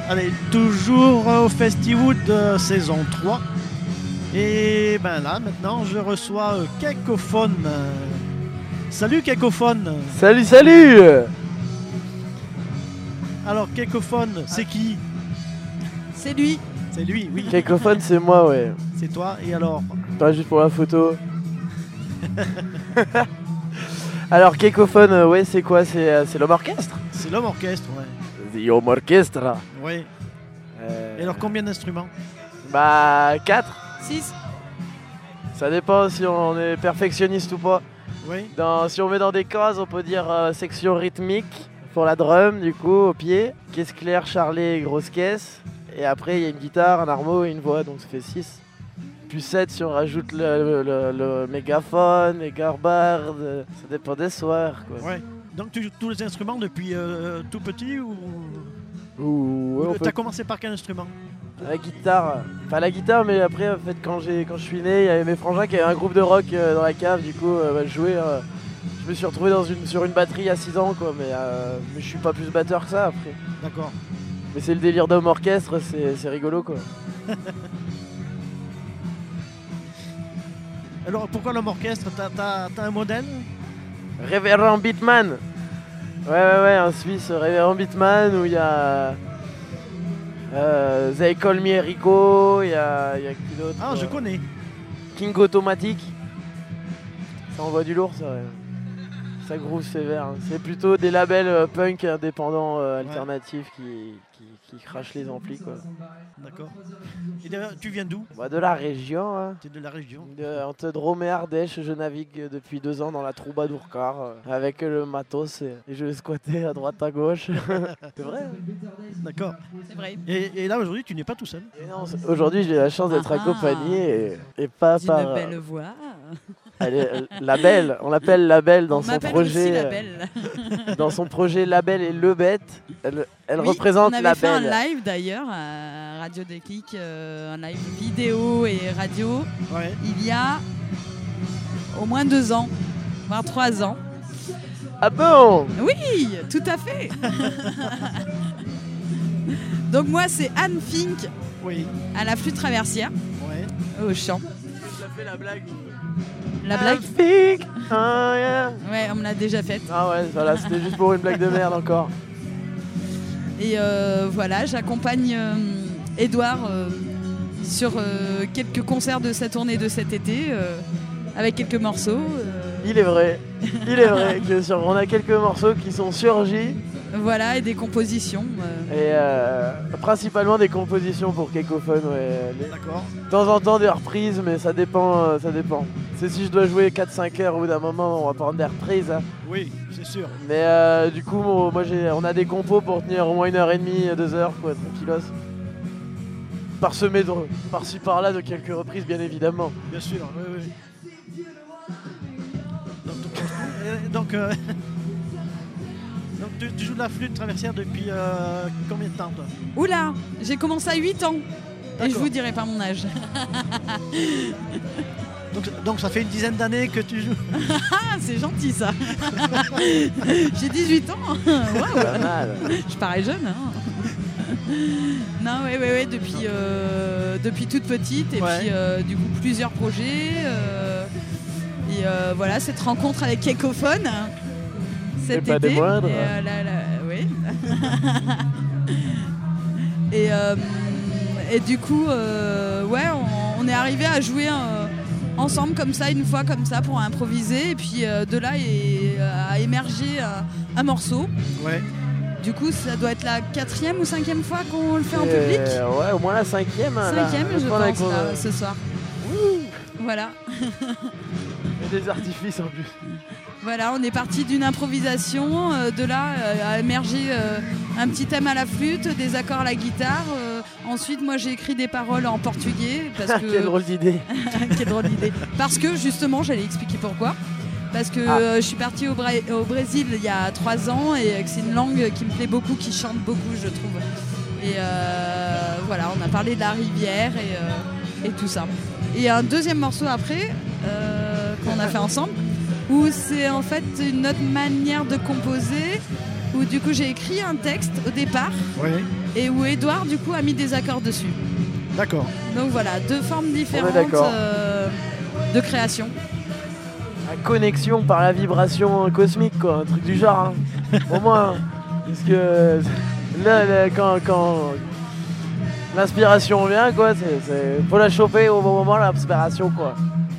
Allez, toujours au Festiwood saison 3. Et ben là, maintenant, je reçois Cacophone. Salut Cacophone. Salut. Alors, Cacophone, c'est qui? C'est lui. C'est lui, oui. Cacophone, c'est moi, ouais. C'est toi, et alors? Pas juste pour la photo. Alors, Cacophone, ouais, c'est quoi? C'est l'homme orchestre? C'est l'homme orchestre, ouais. The Homme Orchestra. Oui. Et alors, combien d'instruments? Bah, 4. 6. Ça dépend si on est perfectionniste ou pas. Oui. Si on met dans des cases, on peut dire section rythmique pour la drum, du coup, au pied. Caisse claire, charlet, grosse caisse. Et après, il y a une guitare, un harmo et une voix, donc ça fait 6. Puis 7 si on rajoute le mégaphone, les garbardes. Ça dépend des soirs, quoi. Ouais. Donc, tu joues tous les instruments depuis tout petit ou Ouais, t'as commencé par quel instrument? La guitare. Enfin, la guitare, mais après, en fait, quand je suis né, il y avait mes frangins qui avaient un groupe de rock dans la cave. Du coup, je jouais. Je me suis retrouvé sur une batterie à 6 ans, quoi. Mais je suis pas plus batteur que ça après. D'accord. Mais c'est le délire d'homme orchestre, c'est rigolo, quoi. Alors, pourquoi l'homme orchestre? T'as un modèle? Révérend Beatman. Ouais, un Suisse, Révérend Beatman, où il y a They Call Me Enrico, il y a qui d'autre? Ah, je connais. King Automatic. Ça envoie du lourd, ça, ouais. Ça groove sévère. Hein. C'est plutôt des labels punk indépendants alternatifs qui crachent les amplis, quoi. D'accord. Et d'ailleurs, tu viens d'où? Bah, de la région. Hein. T'es de la région. Entre Drôme et Ardèche, je navigue depuis 2 ans dans la Troubadour-Car avec le matos et je vais squatter à droite à gauche. C'est vrai. Hein. D'accord. C'est vrai. Et là, aujourd'hui, tu n'es pas tout seul. Et non, aujourd'hui, j'ai la chance d'être accompagné et pas D'une par... belle voix. La Belle, on l'appelle La Belle dans On son m'appelle projet. aussi la belle. Dans son projet La Belle et Le Bête, elle Oui, représente on La avait fait un Belle. live d'ailleurs à Radio Déclic, un live vidéo et radio, Ouais. il y a au moins 2 ans, voire 3 ans. Ah bon? Oui, tout à fait. Donc moi c'est Anne Fink Oui. à la flûte traversière, Ouais. au chant. Ça fait la blague. La blague? Fink. Ah, yeah. Ouais, on me l'a déjà faite. Ah ouais, voilà, c'était juste pour une blague de merde encore. Et voilà, j'accompagne Edouard sur quelques concerts de sa tournée de cet été, avec quelques morceaux. Il est vrai que on a quelques morceaux qui sont surgis. Voilà, et des compositions. Et principalement des compositions pour Cacophone, ouais. D'accord. De temps en temps des reprises, mais ça dépend. C'est si je dois jouer 4-5 heures au bout d'un moment, on va prendre des reprises. Hein. Oui, c'est sûr. Mais du coup, on a des compos pour tenir au moins 1h30, 2 heures, quoi, tranquillos. Parsemé par-ci par-là de quelques reprises, bien évidemment. Bien sûr, oui. Donc, tu joues de la flûte traversière depuis combien de temps, toi? Oula, j'ai commencé à 8 ans. Et je vous dirai pas mon âge. Donc ça fait une dizaine d'années que tu joues. Ah, c'est gentil ça. J'ai 18 ans. Waouh. Pas mal. Je parais jeune. Hein. Non, ouais, depuis toute petite. Et Ouais. puis du coup plusieurs projets. Et voilà, cette rencontre avec Cacophone cet Et pas été. des moindres. Et, oui. Et du coup, ouais, on est arrivé à jouer ensemble comme ça, une fois comme ça, pour improviser. Et puis de là a émergé un morceau. Ouais. Du coup, ça doit être la 4e ou 5e fois qu'on le fait en public. Ouais, au moins la 5e. 5e, je pense, là, ce soir. Voilà. Et des artifices en plus. Voilà, on est parti d'une improvisation. De là a émergé un petit thème à la flûte, des accords à la guitare. Ensuite, moi, j'ai écrit des paroles en portugais. Parce que... Quelle drôle d'idée. Quelle drôle d'idée. Parce que, justement, j'allais expliquer pourquoi. Parce que je suis partie au Brésil il y a 3 ans et que c'est une langue qui me plaît beaucoup, qui chante beaucoup, je trouve. Et voilà, on a parlé de la rivière et tout ça. Et un deuxième morceau après, qu'on a fait ensemble, où c'est en fait une autre manière de composer où du coup j'ai écrit un texte au départ Oui, et où Edouard du coup a mis des accords dessus. d'accord. Donc voilà, 2 formes différentes d'accord. de création. La connexion par la vibration cosmique, quoi, un truc du genre. Hein. Au moins, parce que là, quand l'inspiration vient, quoi, faut la choper au bon moment, l'inspiration, quoi.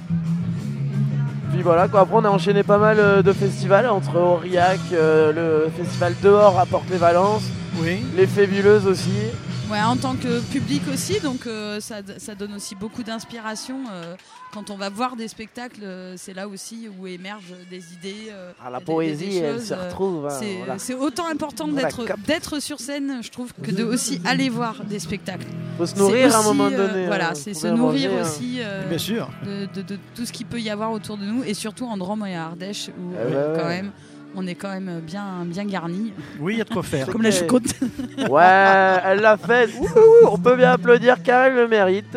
Puis voilà, quoi. Après, on a enchaîné pas mal de festivals entre Aurillac, le festival dehors à Porte-les-Valences, Oui, les Fébuleuses aussi. Ouais, en tant que public aussi, donc ça donne aussi beaucoup d'inspiration. Quand on va voir des spectacles, c'est là aussi où émergent des idées. La des poésie, elle choses, se retrouve. Hein, c'est voilà. c'est autant important Voilà, d'être sur scène, je trouve, que de aussi aller voir des spectacles. Faut se nourrir C'est à un aussi, moment donné. voilà, hein, c'est faut se bien nourrir manger, hein. aussi bien sûr. de tout ce qu'il peut y avoir autour de nous, et surtout en Drôme et à Ardèche, où Ouais. quand même, on est quand même bien garni, Oui, il y a de quoi faire. comme la choucroute. Ouais, elle l'a fait. Ouh, on peut bien applaudir car elle le mérite.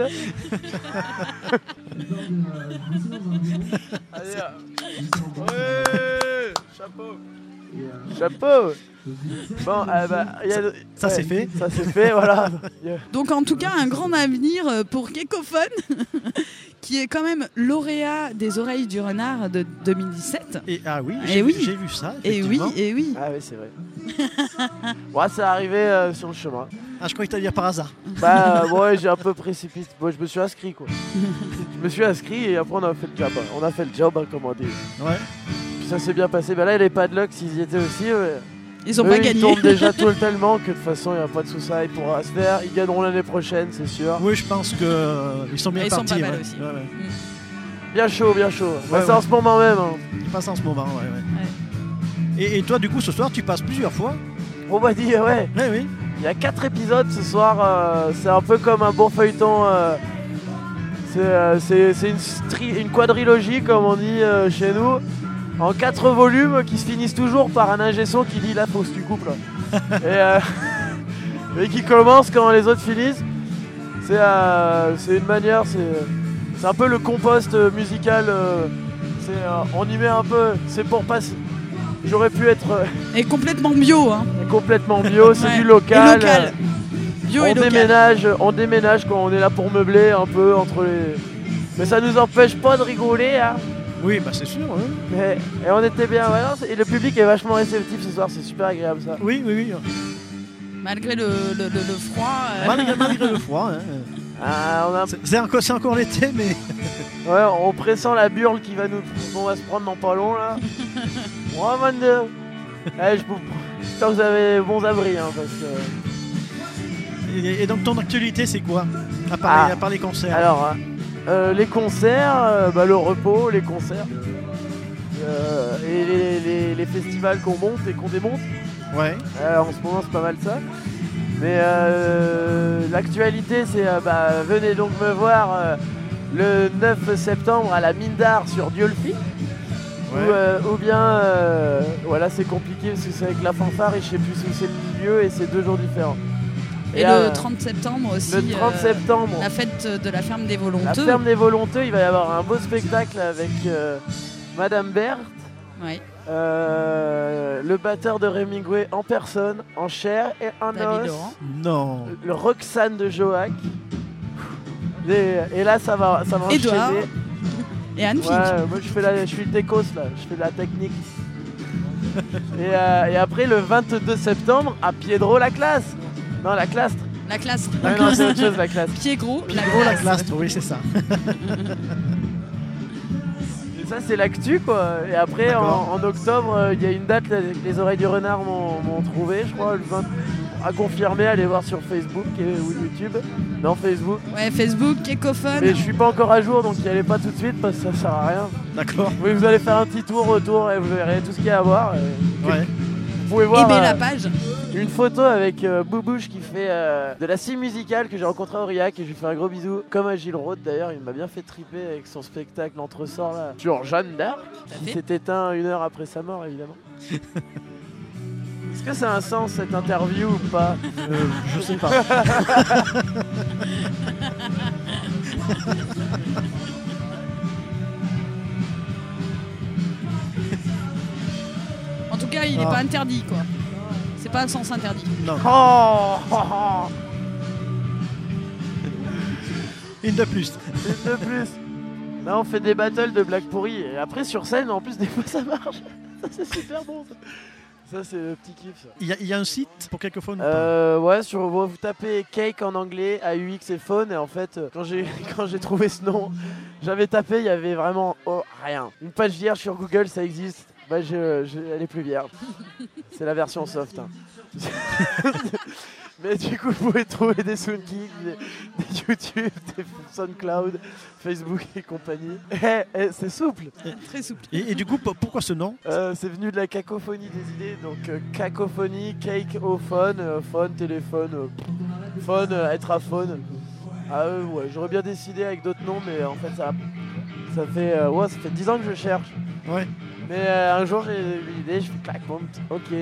Allez, ouais, chapeau. Chapeau. Bon, Ça, c'est fait. Ça c'est fait, voilà. Donc en tout cas, un grand avenir pour Kekophone, qui est quand même lauréat des Oreilles du Renard de 2017. Et, ah oui, Et oui. j'ai vu ça. Et oui, effectivement. et oui. Ah oui, c'est vrai. Ouais, c'est arrivé sur le chemin. Ah, je crois que tu allais dire par hasard. Bah ouais, j'ai un peu précipité. Bon, je me suis inscrit, quoi. Je me suis inscrit et après on a fait le job. On a fait le job, hein, comme on dit. Ouais. Puis ça s'est bien passé. Bah là, les Padlocks, s'ils y étaient aussi. Ils ont eux, pas ils gagné. tournent déjà tout tellement que de toute façon, il n'y a pas de souci, il pourra se faire. Ils gagneront l'année prochaine, c'est sûr. Oui, je pense qu'ils sont bien Ils sont partis. pas mal ouais. aussi. Ouais, ouais. Bien chaud, bien chaud. Bah, Ouais, c'est ouais. en ce moment même. Hein. Ils passent en ce moment. Ouais. Et toi, du coup, ce soir, tu passes plusieurs fois. On m'a dit, ouais, Oui, oui. il y a 4 épisodes ce soir. C'est un peu comme un bon feuilleton. C'est une quadrilogie, comme on dit chez nous. En 4 volumes qui se finissent toujours par un ingé son qui dit là faut que tu coupes là. et qui commence quand les autres finissent. C'est une manière, c'est un peu le compost musical. On y met un peu, c'est pour passer. J'aurais pu être Et complètement bio, hein. complètement bio, c'est Ouais. du local. Et local. Bio et local. On déménage quand on est là pour meubler un peu entre les. Mais ça nous empêche pas de rigoler, hein. Oui, bah c'est sûr. Hein. Et on était bien, ouais, non, et le public est vachement réceptif ce soir, c'est super agréable ça. Oui, oui, oui. Malgré le froid. Malgré le froid. Hein. Ah, C'est encore l'été, mais. ouais, on pressent la burle qu'on va se prendre dans pas long là. Ouais, man. J'espère que vous avez bons abris, hein, parce que. Et donc, ton actualité, c'est quoi à part les concerts. Alors, les concerts, le repos, les concerts. Et les festivals qu'on monte et qu'on démonte. Ouais. En ce moment, c'est pas mal ça. Mais l'actualité, c'est venez donc me voir le 9 septembre à la Mine d'Art sur Diolfi. Ouais. Ou bien, voilà, c'est compliqué parce que c'est avec la fanfare et je sais plus où c'est le lieu et c'est 2 jours différents. Et là, le 30 septembre aussi. le 30 septembre, La fête de la ferme des la Volonteux. ferme des Volonteux, il va y avoir un beau spectacle avec Madame Berthe. Ouais. Le batteur de Hemingway en personne, en chair et en David os, Laurent. Non. le Roxane de Joac. Et là, ça va Edouard. enchaîner. Et Anne Fink. Ouais, moi je suis le techos là, je fais de la technique. et après le 22 septembre à Piedro la classe. Non, la clastre. La classe. Ouais, non, c'est autre chose la classe. Pied gros. Gros, la classe, oui, c'est ça. Et ça c'est l'actu quoi. Et après D'accord. en octobre, il y a une date, les Oreilles du Renard m'ont trouvé, je crois, le 20 à confirmer, allez voir sur Facebook ou YouTube. Non, Facebook. Ouais, Facebook, Kekophone. Mais je suis pas encore à jour donc y allez pas tout de suite parce que ça sert à rien. D'accord. Oui, vous allez faire un petit tour autour et vous verrez tout ce qu'il y a à voir. Ouais. Vous pouvez voir Aimez la page. une photo avec Boubouche qui fait de la scie musicale que j'ai rencontré à Aurillac et je lui fais un gros bisou. Comme à Gilles Roth d'ailleurs, il m'a bien fait triper avec son spectacle L'Entresort là sur Jeanne d'Arc qui s'est éteint 1 heure après sa mort évidemment. Est-ce que ça a un sens cette interview ou pas? Je sais pas. En tout cas, il n'est Ah. pas interdit, quoi. c'est pas un sens interdit. Non, Oh, oh, oh. une de plus. Une de plus. Là, on fait des battles de blagues pourries. Et après, sur scène, en plus, des fois, ça marche. Ça, c'est super bon. Ça, c'est le petit kiff, ça. Il y a un site pour quelquefois ou pas? Ouais, vous tapez cake en anglais, AUX et phone, et en fait, quand j'ai trouvé ce nom, j'avais tapé, il y avait vraiment rien. Une page vierge sur Google, ça existe. Bah, elle est plus vierge. C'est la version soft. Hein. Mais du coup, vous pouvez trouver des Soundkicks, des YouTube, des SoundCloud, Facebook et compagnie. C'est souple. Très souple. Et du coup, pourquoi ce nom? C'est venu de la cacophonie des idées. Donc, cacophonie, cake au phone, phone, téléphone, phone, être à phone. Ouais, j'aurais bien décidé avec d'autres noms, mais en fait, ça fait 10 ans que je cherche. Ouais. Mais un jour, j'ai eu l'idée, je fais clac, bon, ok.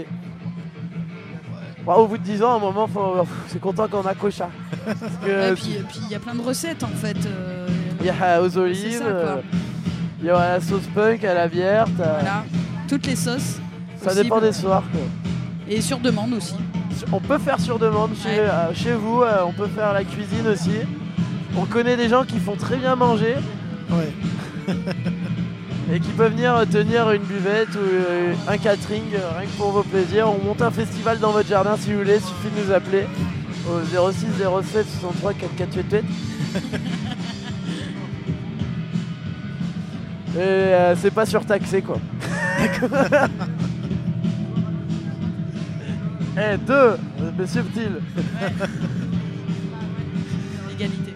Au bout de 10 ans, à un moment, c'est content qu'on a Cocha. Et puis il y a plein de recettes en fait. Il y a aux C'est olives, ça, quoi. il y a la sauce punk, à la bière. Voilà, toutes les sauces. Ça possibles. dépend des soirs. Quoi. Et sur demande aussi. On peut faire sur demande chez vous, on peut faire la cuisine aussi. On connaît des gens qui font très bien manger Ouais. et qui peuvent venir tenir une buvette ou un catering, rien que pour vos plaisirs. On monte un festival dans votre jardin si vous voulez, il suffit de nous appeler au 06 07 63 4488. Et c'est pas surtaxé quoi. Mais subtil. L'égalité.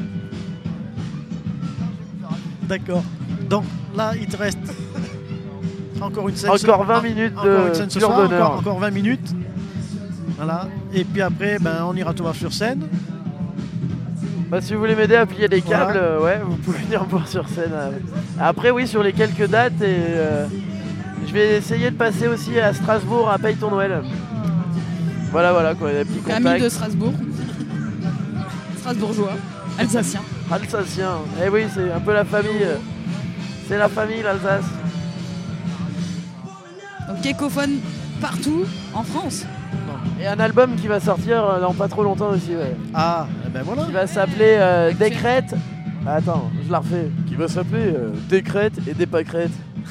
D'accord. Donc là, il te reste encore une scène. Encore 20 minutes encore une scène ce pur soir, bonheur. encore 20 minutes. Voilà. Et puis après, on ira te voir sur scène. Bah, si vous voulez m'aider à plier les câbles, Voilà. ouais, vous pouvez venir me voir sur scène. Après, oui, sur les quelques dates, je vais essayer de passer aussi à Strasbourg à Paye ton Noël. Voilà quoi, des petits contacts. Ami de Strasbourg. Strasbourgeois. Alsacien. Alsacien. Eh oui, c'est un peu la famille. C'est la famille, l'Alsace. Donc Kekophone partout en France. Et un album qui va sortir dans pas trop longtemps aussi, ouais. Ah, eh ben voilà. Qui va s'appeler Décrète. Attends, je la refais. Qui va s'appeler Décrète et des pâquerettes.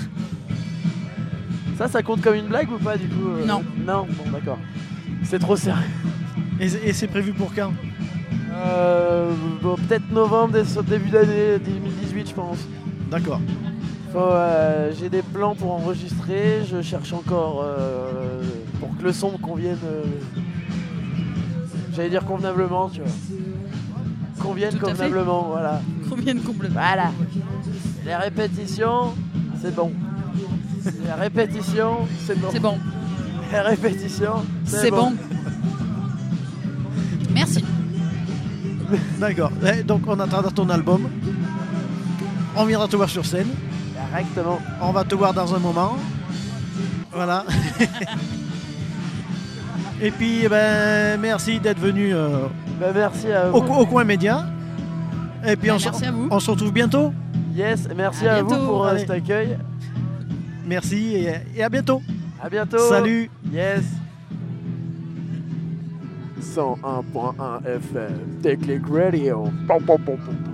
Ça compte comme une blague ou pas du coup Non. Non, bon d'accord. C'est trop sérieux. Et c'est prévu pour quand? Peut-être novembre, début d'année 2018 je pense. D'accord. J'ai des plans pour enregistrer, je cherche encore pour que le son me convienne. J'allais dire convenablement, tu vois. Convienne Tout à fait. convenablement, voilà. Combien de complètement. Voilà. Les répétitions, c'est bon. Les répétitions, c'est bon. C'est bon. Les répétitions, C'est bon. Merci. D'accord. Donc on attendra ton album. On viendra te voir sur scène. Directement. On va te voir dans un moment. Voilà. Et puis, merci d'être venu Merci à vous. au Coin Média. Et puis, Merci à vous. on se retrouve bientôt. Yes, merci À à vous bientôt. pour Allez. cet accueil. Merci et à bientôt. À bientôt. Salut. Yes. 101.1 FM, Déclic Radio. Pom, pom, pom, pom.